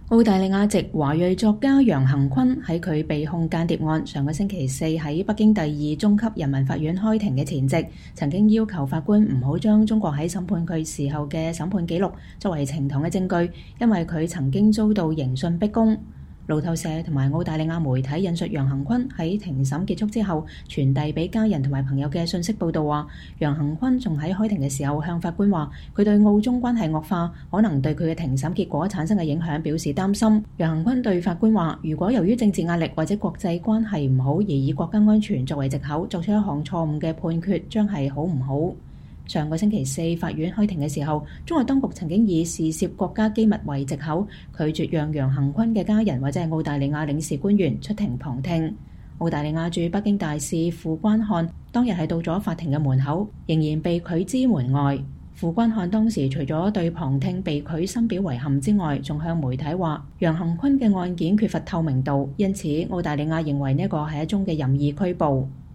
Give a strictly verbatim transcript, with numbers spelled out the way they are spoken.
澳大利亞籍華裔作家楊恆昆喺佢被控間諜案上個星期四喺北京第二中級人民法院開庭嘅前夕，曾經要求法官唔好將中國喺審判佢時候嘅審判記錄作為呈堂嘅證據，因為佢曾經遭到刑訊逼供。路透社同埋澳大利亞媒體引述楊恆昆喺庭審結束之後傳遞俾家人同埋朋友嘅信息報道話，楊恆昆仲喺開庭嘅時候向法官話，佢對澳中關係惡化可能對佢嘅庭審結果產生嘅影響表示擔心。楊恆昆對法官話，如果由於政治壓力或者國際關係唔好而以國家安全作為藉口作出一項錯誤嘅判決，將係好唔好。上個星期四法院開庭嘅時候，中國當局曾經以事涉國家機密為藉口，拒絕讓楊恆昆嘅家人或者係澳大利亞領事官員出庭旁聽。澳大利亞駐北京大使傅關漢當日係到咗法庭嘅門口，仍然被拒之門外。傅關漢當時除咗對旁聽被拒深表遺憾之外，仲向媒體話楊恆昆嘅案件缺乏透明度，因此澳大利亞認為呢個係一宗嘅任意拘捕。